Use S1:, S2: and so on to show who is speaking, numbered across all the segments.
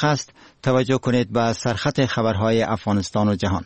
S1: دقیق است. توجه کنید به سرخط خبرهای افغانستان و جهان.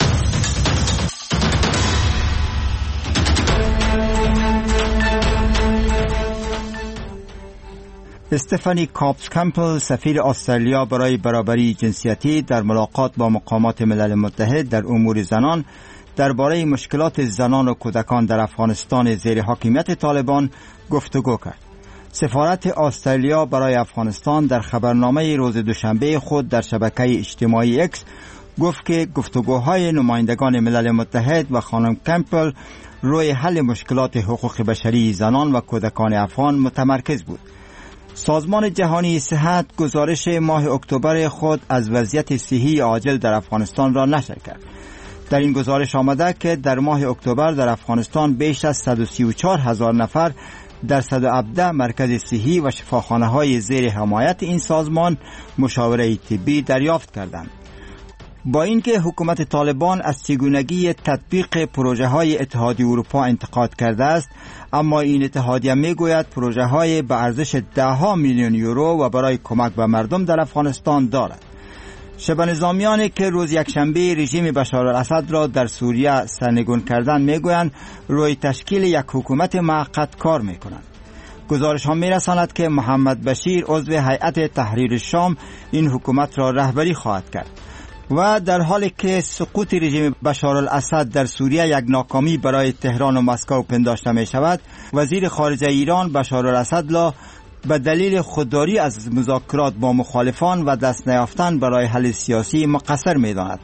S1: استفانی کاپس کمپل، سفیر استرالیا برای برابری جنسیتی، در ملاقات با مقامات ملل متحد در امور زنان درباره مشکلات زنان و کودکان در افغانستان زیر حاکمیت طالبان گفتگو کرد. سفارت استرالیا برای افغانستان در خبرنامه روز دوشنبه خود در شبکه اجتماعی اکس گفت که گفتگوهای نمایندگان ملل متحد و خانم کمپل روی حل مشکلات حقوق بشری زنان و کودکان افغان متمرکز بود. سازمان جهانی صحت گزارش ماه اکتبر خود از وضعیت صحی عاجل در افغانستان را نشر کرد. در این گزارش آمده که در ماه اکتبر در افغانستان بیش از 134,000 نفر در 117 مرکز صحی و شفاخانه‌های زیر حمایت این سازمان مشاوره طبی دریافت کردند. با اینکه حکومت طالبان از چگونگی تطبیق پروژه‌های اتحادیه اروپا انتقاد کرده است، اما این اتحادیه میگوید پروژه‌های به ارزش 10 میلیون یورو و برای کمک به مردم در افغانستان دارد. شبه نظامیانی که روز یکشنبه رژیم بشارالاسد را در سوریه سرنگون کردند میگویند روی تشکیل یک حکومت موقت کار میکنند. گزارش ها میرساند که محمد بشیر عضو هیئت تحریر شام این حکومت را رهبری خواهد کرد و در حالی که سقوط رژیم بشارالاسد در سوریه یک ناکامی برای تهران و مسکو پنداشته می شود، وزیر خارجه ایران بشارالاسد را به دلیل خودداری از مذاکرات با مخالفان و دست نیافتن برای حل سیاسی مقصر می داند.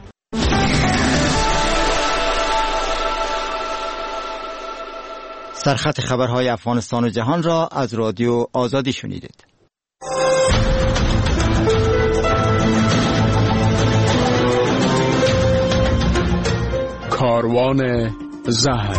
S1: سرخط خبرهای افغانستان و جهان را از رادیو آزادی شنیدید.
S2: کاروان زهر.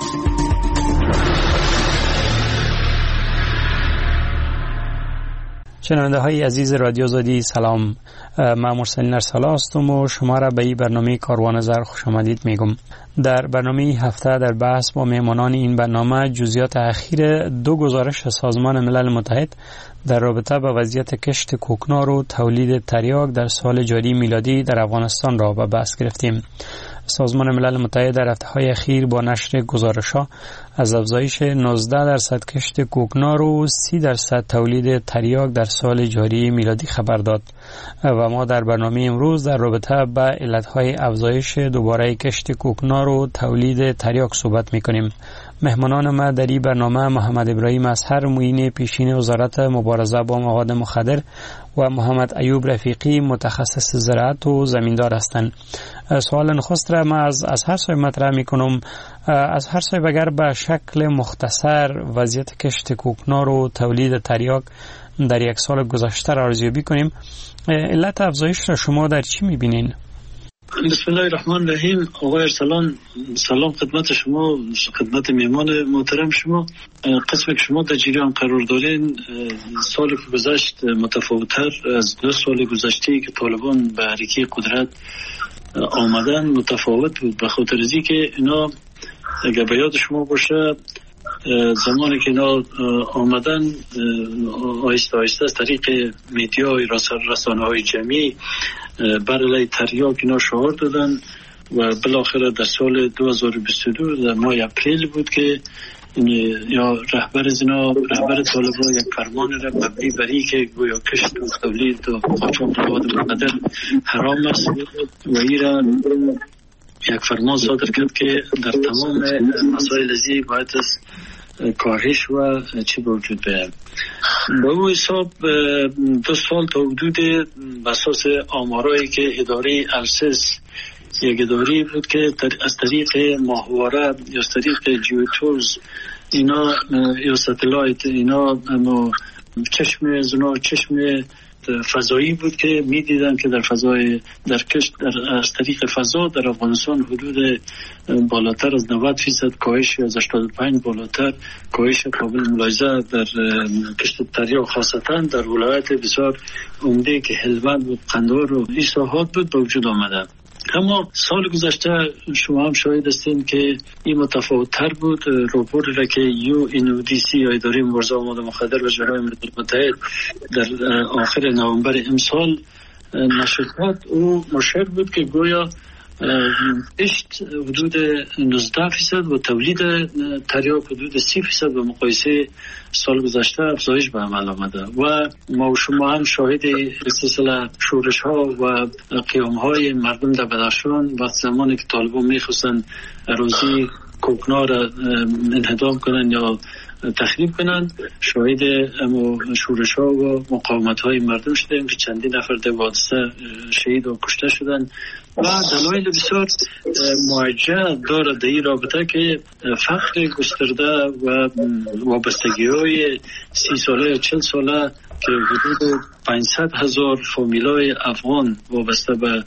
S3: شنونده های عزیز رادیو آزادی، سلام. من مرسلین ارسلا هستم و شما را به این برنامه کاروان زهر خوش آمدید میگم. در برنامه هفته در بحث با مهمانان این برنامه جزئیات اخیر 2 گزارش سازمان ملل متحد در رابطه با وضعیت کشت کوکنار و تولید تریاک در سال جاری میلادی در افغانستان را به بحث گرفتیم. سازمان ملل متحد در هفته‌های اخیر با نشر گزارش‌ها از افزایش 19% کشت کوکنار و 30% تولید تریاک در سال جاری میلادی خبر داد و ما در برنامه امروز در رابطه با علت‌های افزایش دوباره کشت کوکنار و تولید تریاک صحبت می‌کنیم. مهمانان ما در این برنامه محمد ابراهیم اصهر، معین پیشین وزارت مبارزه با مواد مخدر و محمد ایوب رفیقی، متخصص زراعت و زمیندار هستند. سوال نخست را من از هر صاحب مطرح میکنم. از هر صاحب اگر به شکل مختصر وضعیت کشت کوکنار و تولید تریاک در یک سال گذشته را ارزیابی کنیم، علت افزایش را شما در چی میبینین؟
S4: بسم الله الرحمن الرحیم. آقای ارسلان، سلام خدمت شما، خدمت میهمان محترم شما. قسمی که شما در جریان قرار دارین، سال که گذشت متفاوت‌تر از 2 سال گذشته که طالبان به حرکت قدرت آمدن متفاوت بود، به خاطر اینکه که اینا اگر به یاد شما باشه زمانی که اینا آمدن آهسته آهسته از طریق میدیا رسانه‌های جمعی بر علیه تریاک اینا شعار دادن و بالاخره در سال 2022 در ماه اپریل بود که یا رهبر طالبان یک فرمان را مبنی بر این که گویا کشت و تولید و قاچاق مواد مخدر حرام است و این یک فرمان صادر کرد که در تمام مسائل ازی باید از کاهش و چی به وجود بیاید. به اون حساب 2 سال تا حدود بساس آمارایی که اداره السس یک اداره بود که از طریق ماهواره یا از طریق جیوتورز اینا یا ستلایت اینا چشم فضایی بود که میدیدن که در فضای از طریق فضا در افغانستان حدود بالاتر از 90% کاهش از 85 بالاتر کاهش قابل ملاحظه در کشت تریاک خاصتا در ولایت بسیار عمده که هلمند و قندهار و این ساحات بود به وجود آمده. اما سال گذشته شما هم شاهد هستین که این متفاوت‌تر بود. راپورتی را که UNODC یا اداره مبارزه با مواد مخدر و جامعه ملل متحد در آخر نوامبر امسال نشر کرد، او مشهر بود که گویا کشت حدود 19% و تولید تریاک حدود 30% به مقایسه سال گذشته افزایش به عمل آمده و ما و شما هم شاهد سلسله شورش ها و قیام های مردم در بدخشان وقت زمانی که طالبان میخواستن اراضی کوکنار را انهدام کنن یا تخریب کنن، شاهد شورش ها و مقاومت های مردم شدیم که چندین نفر در حادثه شهید و کشته شدن و دلایل بسیار موجه داره در این رابطه که فقر گسترده و وابستگی های 30 ساله یا 40 ساله که حدود 500,000 فامیلای افغان وابسته به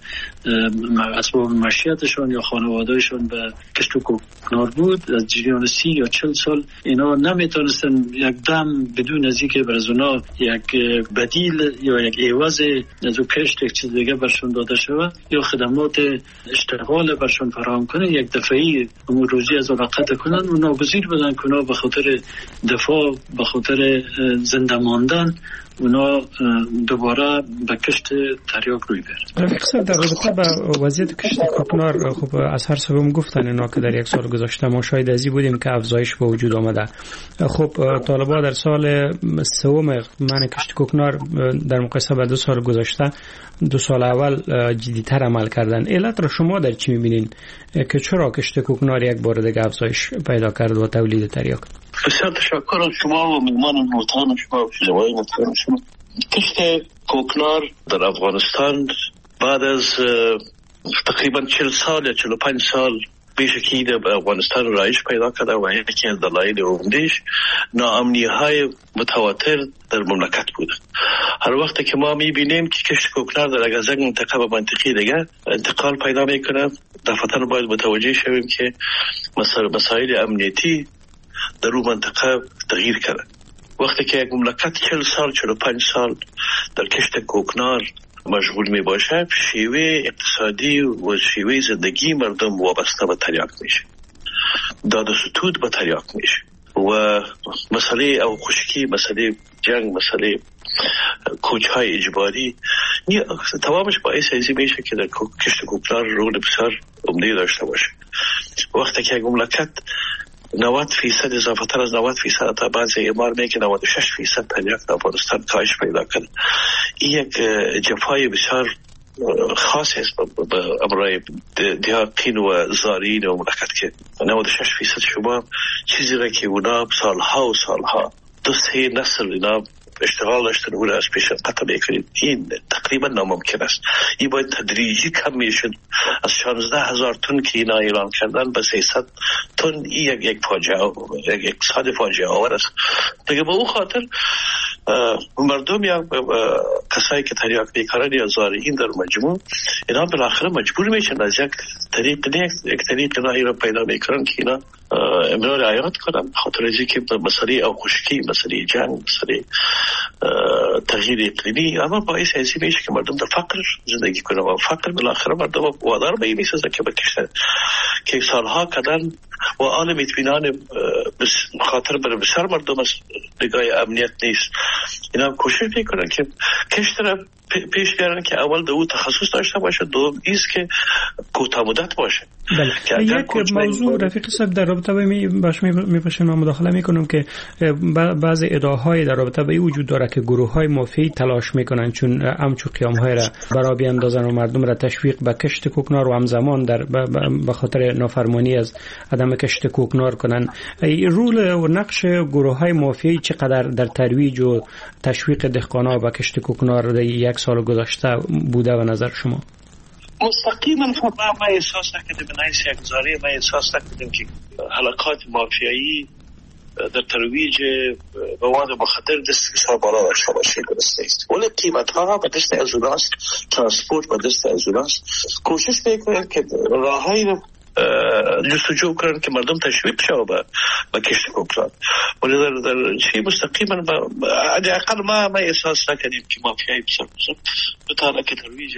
S4: اسباب معیشتشان یا خانوادهشان به کشت و کوکنار بود، از جریان 30 یا 40 سال اینا نمیتونستن یک دم بدون از اینکه بر از اونا یک بدیل یا یک عوض از او کشت یک چیز دیگه برشون داده شود یا خدمات اشتغال برشون فراهم کنن، یک دفعی روزی از اونا قطع کنن و ناگزیر بدن که اونا به خاطر دفاع به خاطر زنده ماندن اونا دوباره به کشت تریاک روی برد.
S3: در رابطه با وضعیت کشت کوکنار، خب از هر سوم گفتن اینا که در یک سال گذشته ما شاید ازی بودیم که افزایش به وجود آمده. خب طالبان در سال سوم من کشت کوکنار در مقایسه با 2 سال گذشته 2 سال اول جدی‌تر عمل کردن. علت را شما در چی می‌بینین که چرا کشت کوکنار یک بار دیگه افزایش پیدا کرد و تولید تریاک؟
S5: بسیار تشکر از شما و مهمان محترم شما و شنوای محترم شما. کشت کوکنار در افغانستان بعد از تقریبا 40 سال یا 45 سال بیشکی در افغانستان رایج پیدا کرده و یکی از دلایل عمده‌اش ناامنی های متواتر در مملکت بود. هر وقت که ما میبینیم که کشت کوکنار در از یک منطقه به منطقه دیگه انتقال پیدا میکنه، دفعتاً باید متوجه شویم که مسائل امنیتی در اون منطقه تغییر کرده. وقتی که یک مملکت 40 سال 45 سال در کشت کوکنار مشغول می باشه، شیوه اقتصادی و شیوه زندگی مردم وابسته به تریاک میشه، داد و ستود به تریاک میشه و مسئله او خشکی، مسئله جنگ، مسئله کوچهای اجباری تمامش باعث ازی میشه که در کشت کوکنار رول بسیار عمده داشته باشه. وقتی که یک مملکت 90% اضافه تر از 90% تا بعضی اعمال میگه 96% تریاک در افغانستان کاهش پیدا کرد. این یک جفای بسیار خاص است برای دیاقین و زارین و مملکت که 96% شما چیزی را که اونا سالها و سالها 2-3 نسل اینا اشتغال داشتن او را از پیش قطع میکنید، این تقریبا ناممکن است. این باید تدریجی کم میشد از 16,000 تن که اینا اعلان کردن به 300 تن. این یک فاجعه، یک اقتصاد فاجعه آور است. دیگه به اون خاطر مردم یا کسایی که تریاک میکنن یا زارعین در مجموع اینا بالاخره مجبور میشن از یک طریق اینا را پیدا میکنن که اینا امرار رعایت کنن، خاطر ازی که مسئله او خشکی، مسئله جنگ، مسئله تغییر اقلیمی اما باعث ازی میشه که مردم در فقر زندگی کنن و فقر بالاخره مردم وادار به این میسازن که بکشن که سالها کردن و عالم اطمینان خاطر برای بسیار مردم از نگاه امنیت نیست. اینا هم کوشش میکنن که کشت را پیش بیارن که اول دو تخصص داشته باشه، دوم ایست که کوتاه مدت باشه.
S3: بله. یک موضوع رفیق صاحب در رابطه با من مداخله میکنم که بعض ادعاهای در رابطه با این وجود داره که گروه های مافیایی تلاش میکنن چون همچو قیام های را برای بیاندازن و مردم را تشویق به کشت کوکنار و همزمان در به خاطر نافرمانی از عدم کشت کوکنار کنن. رول و نقش گروه های مافیایی چقدر در ترویج و تشویق دهقانا به کشت کوکنار در یک سال گذشته بوده و نظر شما؟
S5: مستقیما ما احساس نکردیم، به نحیث یک زاره ما احساس نکردیم که حلقات مافیایی در ترویج مواد مخدر دست بسیار بالا داشته باشه. درست نیست، ولی قیمت ها به دست از اوناست، ترانسپورت به دست از اوناست. کوشش میکنن که راههایی جستجو کنن که مردم تشویق شود به کشت کوکنار، ولی در چی مستقیما حداقل ما احساس نکردیم که مافیایی بسیار بطاله که ترویج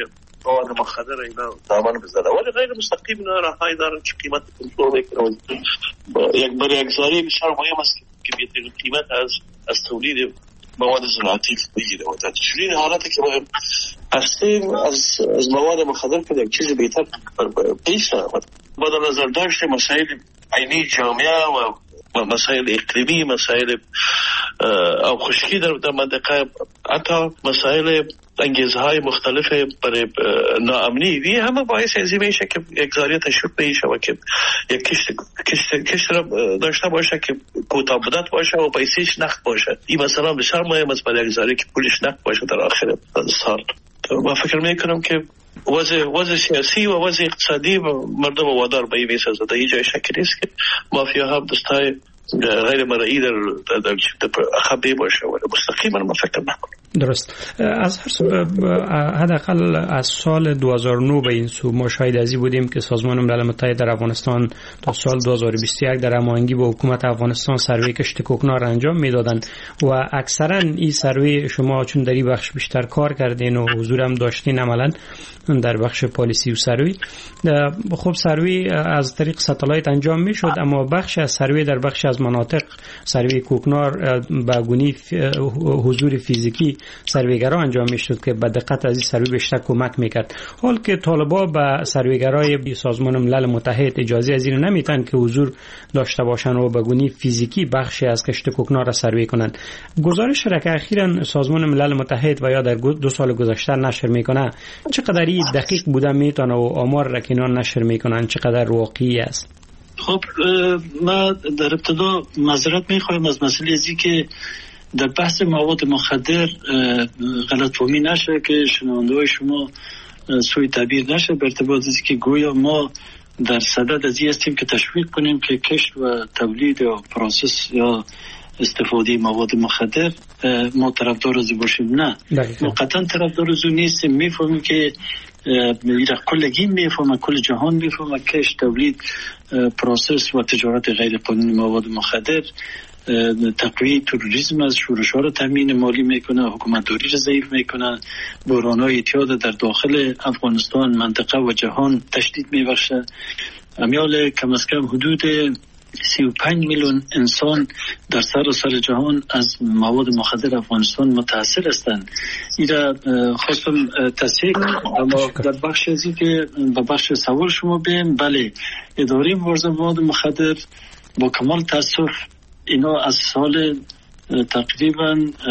S5: مواد مخدر اینا دامن بزنه، ولی غیر مستقیم اینا راههای دارن که قیمت کنترل بکنن. یک برای اگزاری بسیار مهم است که بهترین قیمت از تولید مواد زراعتی بگیره و در چنین حالتی که ما هستیم از مواد مخدر که یک چیز بهتر پیش آمد. با در نظر داشت مسائل عینی جامعه و مسائل اقلیمی، مسائل او خشکی در منطقه، حتی مسائل انگیزهای مختلف برای ناامنی وی همه باعث ازی میشه که اگزاری تشویق بشه و که یک کشت را داشته باشه که کوتاه مدت باشه و پیسش نقد باشه. این مثلا بسیار مهم است برای اگزاری که پولش نقد باشه در آخر سال. من فکر میکنم که وضع سیاسی و وضع اقتصادی مردم وادار به این میسازه. در این جای شکی نیست که مافیا هم دستای غیر مرئی در اخبه باشه ولی مستقیما من فکر نکنم.
S3: درست. از حداقل از سال 2009 به این سو ما شاهد ازی بودیم که سازمان ملل متحد در افغانستان تا سال 2021 در هماهنگی با حکومت افغانستان سروی کشت کوکنار انجام میدادند و اکثرا این سروی شما چون در این بخش بیشتر کار کردین و حضور هم داشتین عملا در بخش پالیسی و سروی، خب سروی از طریق ستالایت انجام میشد، اما بخش از سروی در بخش از مناطق سروی کوکنار با گونی حضور فیزیکی سرویگرا انجام میشد که به دقت از این سروی بیشتر کمک میکرد. حال که طالبا به سرویگرای سازمان ملل متحد اجازه از این نمیتن که حضور داشته باشن و به گونی فیزیکی بخشی از کشت کوکنار را سروی کنن. گزارش را که اخیراً سازمان ملل متحد و یا در 2 سال گذشته نشر میکنه چقدر دقیق بوده میتونه و آمار را که اینا نشر میکنن چقدر واقعی است؟
S4: خب ما در ابتدا معذرت میخوایم از مسئله ازی که در بحث مواد مخدر غلطفهمی نشه که شنونده‌های شما سوء تعبیر نشه به ارتباط ازی که گویا ما در صدد ازی هستیم که تشویق کنیم که کشت و تولید یا پروسس یا استفاده مواد مخدر ما طرفدار ازی باشیم. نه، ما قطعا طرفدار ازو نیستیم. میفهمیم که کلگی میفهمه، کل جهان میفهمه کشت، تولید، پروسس و تجارت غیر قانونی مواد مخدر تقویه تروریسم از شورش‌ها را تامین مالی میکنه، حکومتداری را ضعیف میکنه، بحران‌های اعتیاد در داخل افغانستان، منطقه و جهان تشدید میبخشه. امیال کم از کم حدود 35 میلیون انسان در سراسر جهان از مواد مخدر افغانستان متاثر هستند. این را خواستم تصحیح کنم. اما در بخش ازی که به بخش سوال شما بیم، بله، اداره مبارزه با مواد مخدر با کمال تاسف اینا از سال تقریبا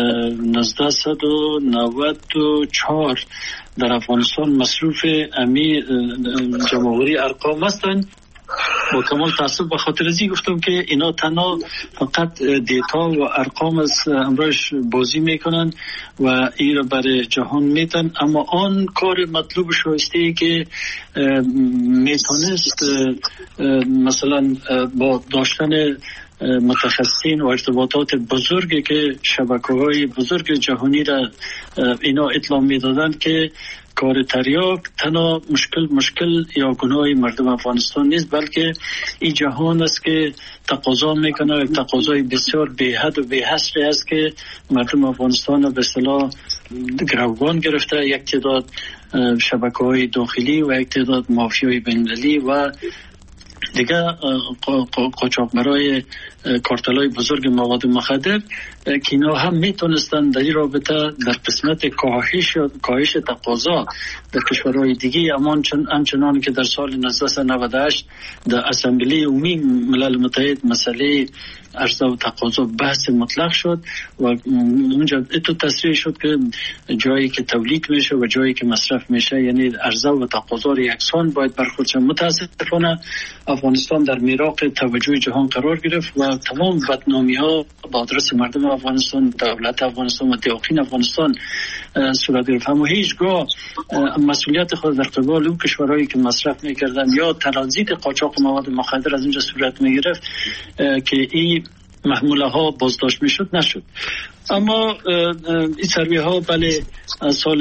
S4: 1994 در افغانستان مصروف امی جمهوری ارقام هستند. با کمال تاسف به خاطر ازی گفتم که اینا تنها فقط دیتا و ارقام از امروز بازی میکنن و این را برای جهان میتن، اما آن کار مطلوب شایسته که میتونست مثلا با داشتن متخصصین و ارتباطات بزرگی که شبکه‌های بزرگ جهانی را اینا اطلاع میدادن که کار تریاک تنها مشکل یا گناه مردم افغانستان نیست، بلکه این جهان است که تقاضا میکنه، تقاضای بسیار بی‌حد و بی‌حصری است که مردم افغانستان به اصطلاح گروگان گرفته. یک تعداد شبکه‌های داخلی و یک تعداد مافیای بین‌المللی و دیگه قاچاقبرای کارتلای بزرگ مواد مخدر که اینا هم میتونستن در این رابطه در قسمت کاهش تقاضا در کشورهای دیگه همچنان که در سال 1998 در اسامبلی عمومی ملل متحد مسئله عرضه و تقاضا بحث مطلق شد و اونجا اتو تصریح شد که جایی که تولید میشه و جایی که مصرف میشه یعنی عرضه و تقاضا یکسان باید برخورد شود. متاسفانه افغانستان در میراق توجه جهان قرار گرفت و تمام بدنامی ها با آدرس مردم افغانستان، دولت افغانستان و دیاقین افغانستان صورت گرفت. اما هیچگاه مسئولیت خود در قبال اون کشورهایی که مصرف میکردن یا ترانزیت قاچاق مواد مخدر از اینجا صورت میگرفت که این محموله ها بازداشت میشد نشد. اما این سروی ها بله از سال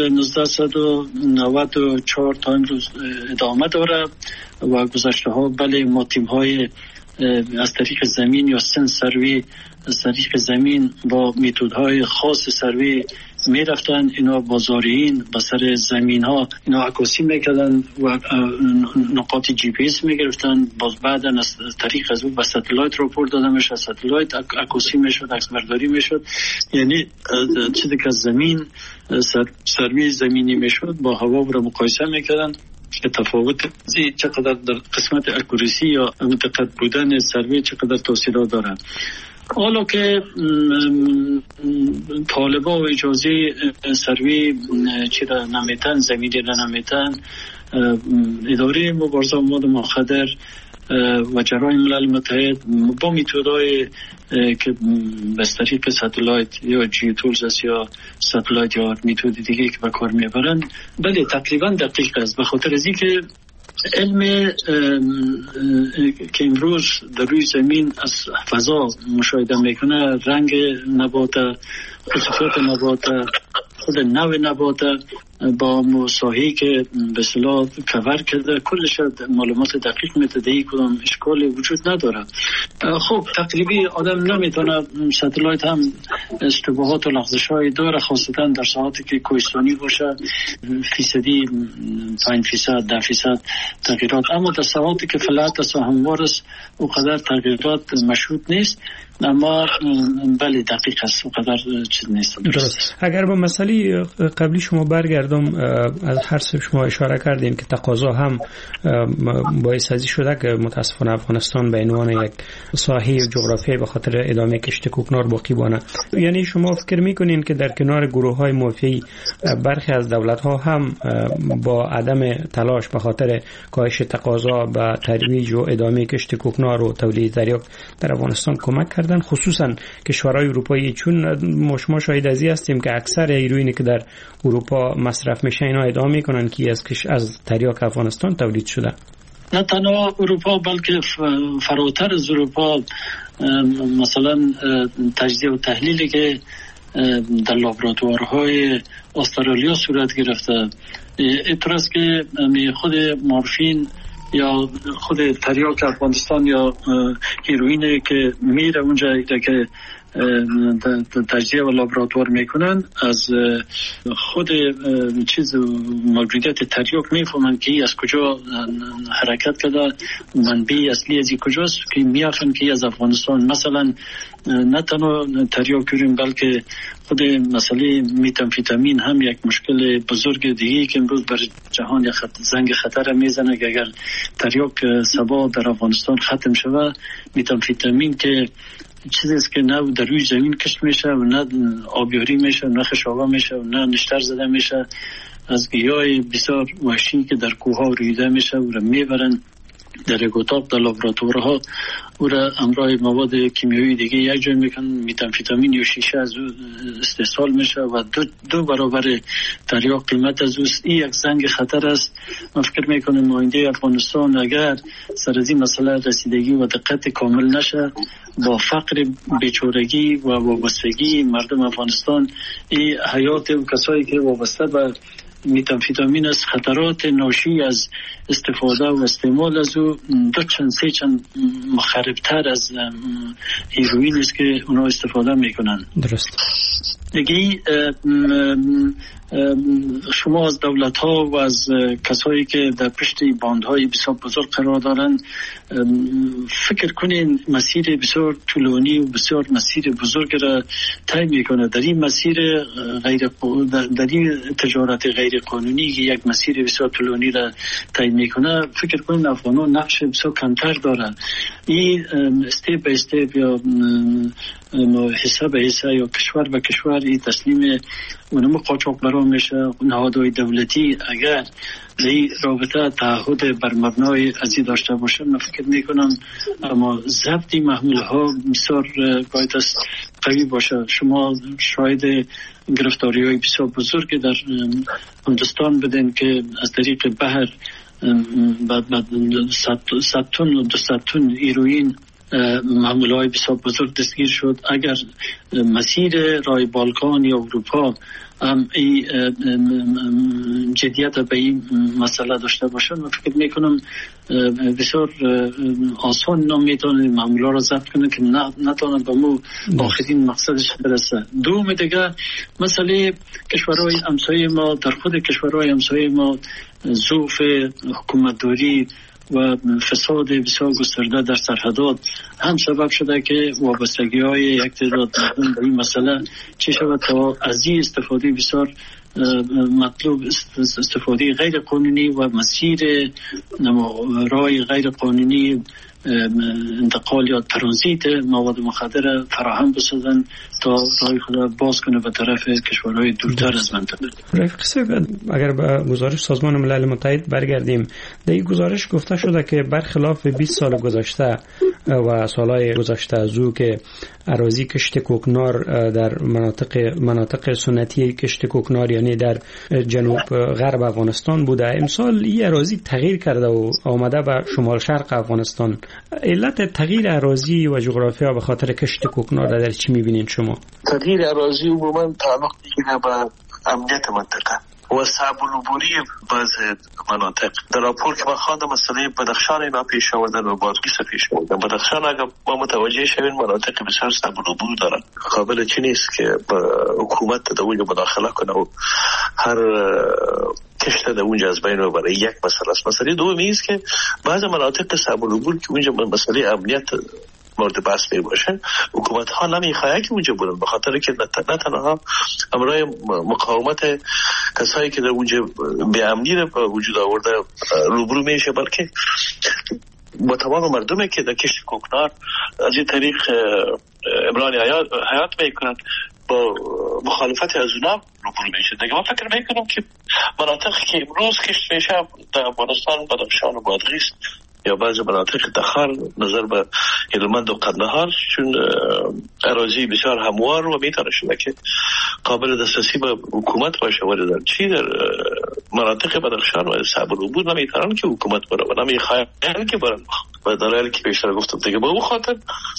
S4: 1994 تا امروز ادامه داره و گذشته ها بله ما تیم های از طریق زمین یا سن سروی از طریق زمین با میتودهای خاص سروی می رفتن. اینا بازاریین با سر زمین ها اینا عکاسی میکردن و نقاط جی پی اس می گرفتن. باز بعدا از طریق از اون به ستلایت راپورت داده میشد، ستلایت عکاسی میشد، عکس برداری میشد. یعنی چیزی که از زمین سروی زمینی میشد با هوا رو مقایسه میکردن که تفاوت چقدر در قسمت اکوریسی یا دقت بودن سروی چقدر تاثیرات دارد. حالا که طالبا و اجازه سروی چی را نمیتن، زمینی را نمیتن، اداره مبارزه با مواد مخدر و جرایم ملل متحد با میتودهای که به طریق ستلایت یا جیوتولز است یا ستلایت یا میتود دیگه که به کار میبرن، بله تقریبا دقیق است. به خاطر از اینکه علم که امروز در روی زمین از فضا مشاهده میکنه، رنگ نبات، خصوصیات نبات، خود نوع نبات با مساحی که به اصطلاح کور کرده کلش معلومات دقیق میده، هیچ کدام اشکالی وجود نداره. خب تقریبی آدم نمیتونه، ستلایت هم اشتباهات و لغزش‌های داره، خاصتا در ساعاتی که کوهستانی باشه فیصدی 5% 10% تغییرات، اما در ساعاتی که فلات است و هموار است اونقدر تغییرات مشهود نیست. اما بله دقیق است، اونقدر چیز نیست.
S3: درست. اگر به مسئله قبلی شما برگردم، از هر سه شما اشاره کردین که تقاضا هم باعث ازی شده که متاسفانه افغانستان به عنوان یک ساحه جغرافیایی به خاطر ادامه کشت کوکنار باقی مانه. یعنی شما فکر میکنین که در کنار گروه‌های مافیایی برخی از دولت‌ها هم با عدم تلاش به خاطر کاهش تقاضا به ترویج و ادامه کشت کوکنار و تولید تریاک در افغانستان کمک کردن، خصوصا کشورهای اروپایی؟ چون ما شاهد ازی هستیم که اکثر هیروئینی که در اروپا مصرف میشه اینا ادعا میکنن که از تریاک افغانستان تولید شده.
S4: نه تنها اروپا بلکه فراتر از اروپا، مثلا تجزیه و تحلیلی که در لابراتوارهای استرالیا صورت گرفته، اعتراض که خود مورفین یا خود تریاک افغانستان یا هیروئین که میره اونجا که تجزیه و لابراتوار میکنن، از خود چیز موجودیت تریاک میفهمن که از کجا حرکت کرده، منبع اصلی از کجاست، که میافن که از افغانستان. مثلا نه تنها تریاک یورین بلکه خود مسئله میتامفیتامین هم یک مشکل بزرگ دیگه که امروز بر جهان زنگ خطر میزنه که اگر تریاک سبا در افغانستان ختم شوه، میتامفیتامین که چیزی است که نه در روی زمین کشت میشه و نه آبیاری میشه، نه خشابه میشه و نه نشتر زده میشه، از گیاه بسیار وحشی که در کوه ها رویده میشه و را میبرن در یک اتاق در لابراتوارها او را همراه مواد کیمیایی دیگه یک جای میکنن، میتامفیتامین یا شیشه از او استحصال میشه و دو برابر تریاک قیمت از اوست. این یک زنگ خطر است. من فکر میکنم آینده افغانستان اگر سر از این مسئله رسیدگی و دقت کامل نشه، با فقر، بیچارگی و وابستگی مردم افغانستان، این حیات و کسایی که وابسته به میتامفیتامین است، خطرات ناشی از استفاده و استعمال از او دو چند سه چند مخربتر از هیروئین است که اونا استفاده میکنن.
S3: درست.
S4: دیگه شما از دولت ها و از کسایی که در پشت باندهای بسیار بزرگ قرار دارن فکر کنین مسیر بسیار طولانی و بسیار مسیر بزرگ را طی میکنه. در این مسیر در این تجارت غیر قانونی یک مسیر بسیار طولانی را طی میکنه، فکر کنین افغانان نقش بسیار کمتر دارن. این استیپ به استیپ یا حصه به حصه یا کشور به کشور این تسلیم اونم قاچاقبران میشه. نهادهای دولتی اگر این رابطه تعهد بر مبنای ازی داشته باشه، من فکر میکنم اما ضبط محمول ها بسیار باید است قوی باشه. شما شاید گرفتاری های بسیار بزرگ در هندوستان بدین که از طریق بحر 100 تن و 200 تن هیروئین معامله‌های بسیار بزرگ دستگیر شد. اگر مسیر راه بالکان یا اروپا جدیت به این مسئله داشته باشن، من فکر میکنم بسیار آسان نمیتونه معامله را ضبط کنه که نتونه به مو آخرین مقصدش برسه. دوم دیگه مسئله کشورهای همسایه ما، در خود کشورهای همسایه ما ضعف حکومتداری و فساد بسیار گسترده در سرحدات هم سبب شده که وابستگی‌های یک تعداد مردم به این مسئله چه شود تا از این استفاده بسیار مطلوب استفاده غیر قانونی و مسیر راه غیر قانونی انتقال یا ترانزیت مواد مخدر فراهم بسازن تا راه خود باز کنه به طرف کشورهای دورتر از منطقه.
S3: رفیق صاحب، اگر به گزارش سازمان ملل متحد برگردیم، در این گزارش گفته شده که برخلاف 20 سال گذشته و سالهای گذشته از او که اراضی کشت کوکنار در مناطق سنتی کشت کوکنار یعنی در جنوب غرب افغانستان بوده، امسال این اراضی تغییر کرده و آمده به شمال شرق افغانستان. علت تغییر اراضی و جغرافیا به خاطر کشت کوکنار در چی می‌بینید شما؟
S5: تغییر اراضی عموما تعلق می‌گیره به امنیت منطقه و صعب العبوری بعض مناطق. در راپور که من خواندم مسئله بدخشان اینا پیش آوردن و بادغیس پیش آوردن. بدخشان اگر ما متوجه شویم مناطق بسیار صعب العبور دارن، قابل چی نیست که حکومت در اونجا مداخله کنه و هر کشت در اونجا از بین ببره. یک مسئله است. مسئله دومی است که بعض مناطق صعب العبور که اونجا مسئله امنیت مورد بحث می باشه، حکومت ها نمیخواه که اونجا برن، به خاطر که نه تنها امرای مقاومت کسایی که در اونجا به امنی رو وجود آورده روبرو میشه، بلکه با تمام مردمی که در کشت کوکنار از این طریق امران حیات میکنن با مخالفت از اونا روبرو میشه. دیگه من فکر میکنم که مناطقی که امروز کشت میشه در افغانستان، بدخشان و بادغیس یا بعضی مناطق دخار نظر به هلمند و قندهار، چون اراضی بسیار هموار و میتونه شده که قابل دسترسی به حکومت باشه، ولی در چی در مناطق بدخشان و صعب العبور نمیتونن که حکومت بره و نمیخواین که برن و دلایلی که بیشتر گفتم دیگه. به اون خاطر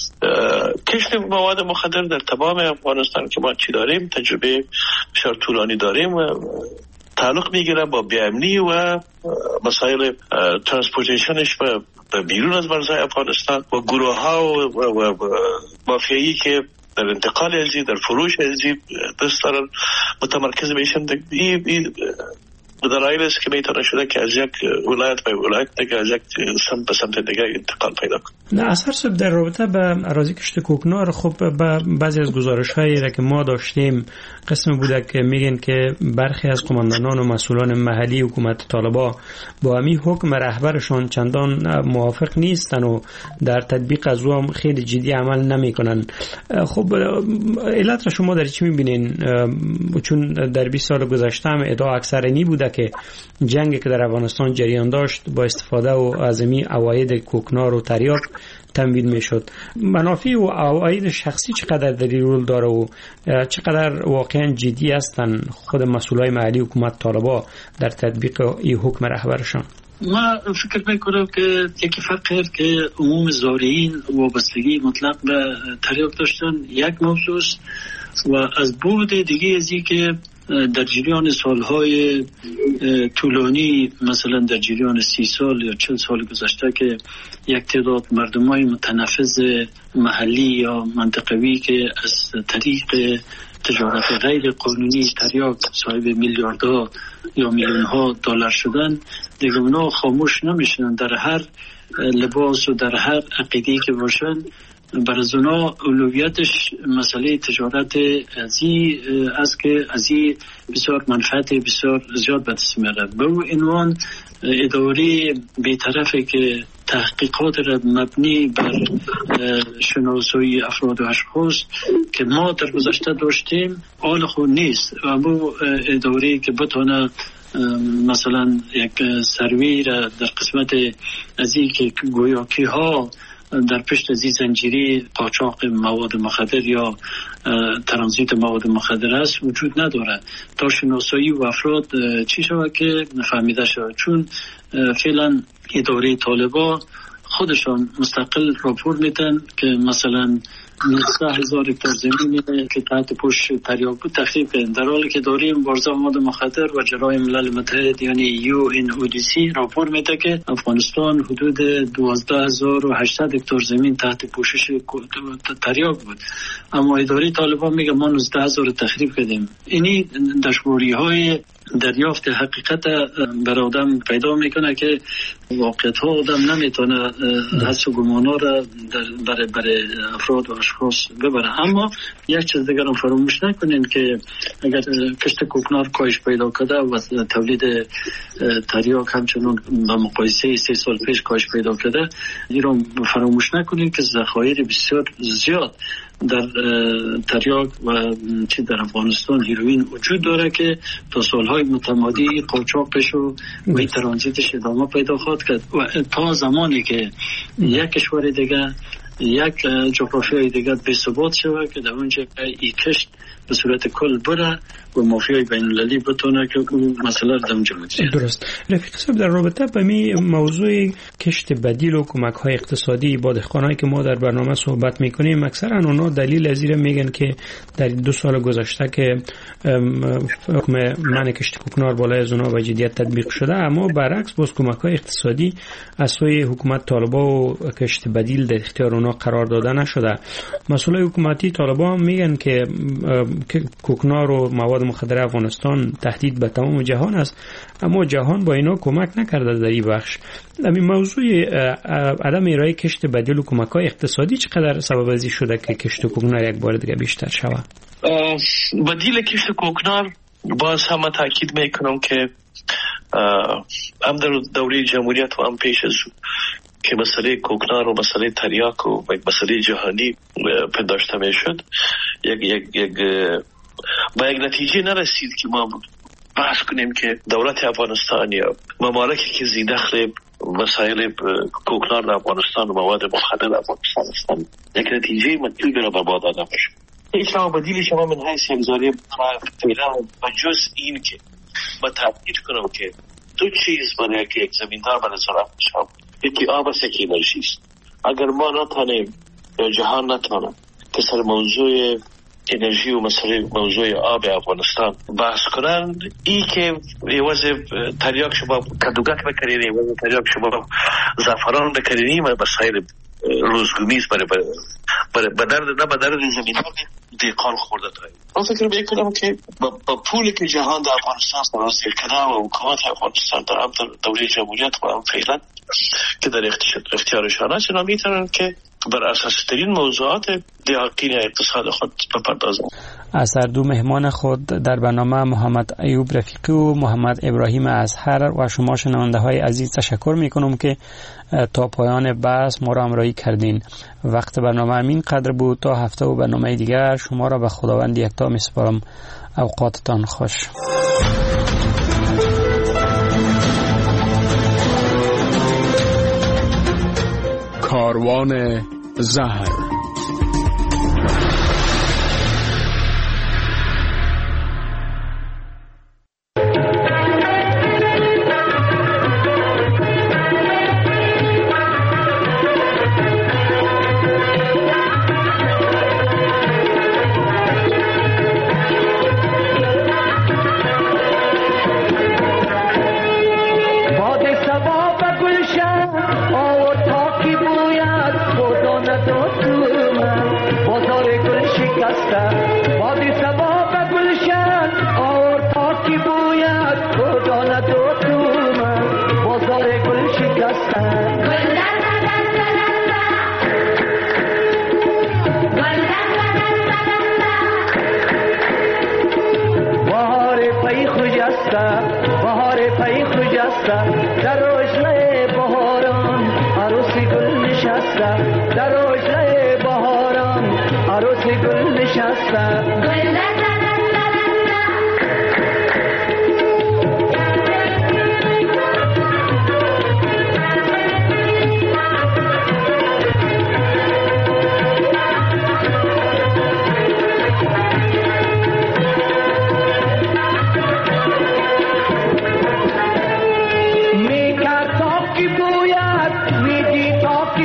S5: کشت مواد مخدر در تمام افغانستان که ما چی داریم، تجربه بسیار طولانی داریم و تعلق میگیره با بیامنی و مسائل ترانسپورتیشنش به بیرون از مرزهای افغانستان و گروه ها و مافیایی که در انتقال ازی، در فروش ازی دست دارن متمرکز میشن. این دلایل است که میتونه شده که از یک ولایت به ولایت دیگه، از یک سمت به سمت دیگه انتقال پیدا کنه.
S3: نه اثر صاحب در رابطه به اراضی کشت کوکنار، خب بعضی از گزارش‌هایی را که ما داشتیم قسم بوده که میگن که برخی از قماندانان و مسئولان محلی حکومت طالبان با همین حکم رهبرشان چندان موافق نیستن و در تطبیق از او هم خیلی جدی عمل نمیکنن. خب علت را شما در چی میبینین؟ چون در 20 سال گذشته هم ادعا اکثر اینی بوده که جنگی که در افغانستان جریان داشت با استفاده و از این عواید کوکنار و تریاک تمویل میشد. منافع و عواید شخصی چقدر در این رول داره و چقدر واقعا جدی هستن خود مسئولای محلی حکومت طالبان در تطبیق این حکم رهبرشان؟
S4: ما فکر میکنم که یکی فرق هست که عموم زارعین وابستگی مطلق به تریاک داشتن، یک موضوع و از بود دیگه ازی که در جریان سالهای طولانی، مثلا در جریان 30 سال یا 40 سال گذشته که یک تعداد مردمای متنفذ محلی یا منطقوی که از طریق تجارت غیر قانونی تریاک صاحب میلیاردها یا میلیونها دلار شدن، دیگه اونا خاموش نمیشن. در هر لباس و در هر عقیده‌ای که باشن، برای اونا اولویتش مسئله تجارت ازی است که ازی بسیار منفعت بسیار زیاد به دست میاره. به اون عنوان اداره بی‌طرفی که تحقیقات را مبنی بر شناسایی افراد و اشخاص که ما در گذشته داشتیم حال خود نیست. و اما اداره که بتونه مثلا یک سروی را در قسمت ازی که گویاکی ها در پشت از زنجیره قاچاق مواد مخدر یا ترانزیت مواد مخدر است وجود نداره تا شناسایی و افراد چی شود که فهمیده شود. چون فعلا اداره طالبان خودشان مستقل راپور میدن که مثلا 19,000 هکتار زمینی که تحت پوش تریاک بود تخریب کردن، در حالی که داریم بارزه مواد مخدر و جرائم ملل متحد یعنی UNODC راپور میده که افغانستان حدود 12,800 هکتار زمین تحت پوشش تریاک بود، اما اداره طالبان میگه ما 19,000 تخریب کردیم. اینی دشواری های دریافت حقیقت بر آدم پیدا میکنه که واقعیت ها آدم نمیتونه حس و گمانا را برای افراد و اشخاص ببره. اما یک چیز دیگر هم فراموش نکنین که اگر کشت کوکنار کاهش پیدا کرده و تولید تریاک همچنان به مقایسه 3 سال پیش کاهش پیدا کرده، این رو فراموش نکنین که ذخایر بسیار زیاد در تریاک و چی در افغانستان هیروئین وجود داره که تا سالهای متمادی قاچاقش و این ترانزیتش ادامه پیدا خواهد کرد و تا زمانی که یک کشور دیگه یک جغرافیای دیگه به ثبات شود که در اونجا این کشت به صورت کل بره و مافیای بین المللی بتونه که اون مسئله رو در اونجا مدیریت.
S3: درست. رفیق صاحب، در رابطه با می موضوع کشت بدیل و کمک‌های اقتصادی با دهقانایی که ما در برنامه صحبت می‌کنیم، اکثرا اونا دلیل از این میگن که در 2 سال گذشته که حکم منع کشت کوکنار بالای از اونا وجدیت تطبیق شده، اما برعکس باز کمک‌های اقتصادی از سوی حکومت طالبان و کشت بدیل در اختیار اونا قرار داده نشده. مسئولای حکومتی طالبان میگن که کوکنار و مواد مخدر افغانستان تهدید به تمام جهان است، اما جهان با اینا کمک نکرده در این بخش. همین موضوع عدم ارائه کشت بدیل و کمک‌های اقتصادی چقدر سبب ازی شده که کشت کوکنار یک بار دیگه بیشتر شود؟
S5: بدیل کشت کوکنار باز هم تاکید میکنم که هم در دوره جمهوریت و هم پیش از که مسئله کوکنار و مسئله تریاک و مسئله جهانی پنداشته میشد، یک با یک نتیجه نرسید که ما بحث کنیم که دولت افغانستان یا ممالکی که زیدخل مسائل کوکنار در افغانستان و مواد مخدر افغانستان هستند یک نتیجه مطلوبی را برباد داده باشه. هیچ نوع بدیلی شما من حیث یک زاری فعلا و جز این که با تبدیل کنم که 2 چیز برای یک زمیندار برای زراعت شام، یکی آب است، یکی انرژی است. اگر ما نتانیم یا جهان نتانه که سر موضوع انرژی و مسئله موضوع آب افغانستان بحث کنند، ای که وضع تریاک شما کدوگک بکرینیم و تریاک شما زعفران بکرینیم مسائل روزگومیز برای به درد زمین دیقان خورده داریم. من فکر میکنم که با پولی که جهان در افغانستان سرازیر کرده و حکومت افغانستان در هم دوره جمهوریت و هم فعلا که در اختیارشان است، اینا میتونن که بر اساس ترین موضوعات دیاقین اقتصاد خود بپردازند.
S3: از هر دو مهمان خود در برنامه محمد ایوب رفیقی و محمد ابراهیم ازهر و شما شنونده های عزیز تشکر میکنم که تا پایان بحث ما را همراهی کردین. وقت برنامه همین قدر بود. تا هفته و برنامه دیگر شما را به خداوند یکتا میسپارم. اوقاتتان خوش.
S2: کاروان زهر.
S6: Talk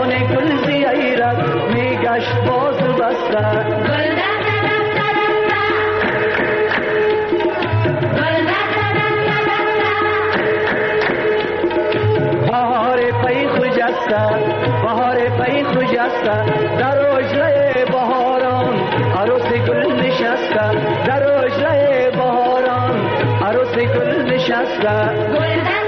S6: دهان گل زیرت میگشت باز بسته بهار پی خجسته در اجره بهاران عروس گل نشسته در اجره بهاران عروس گل نشسته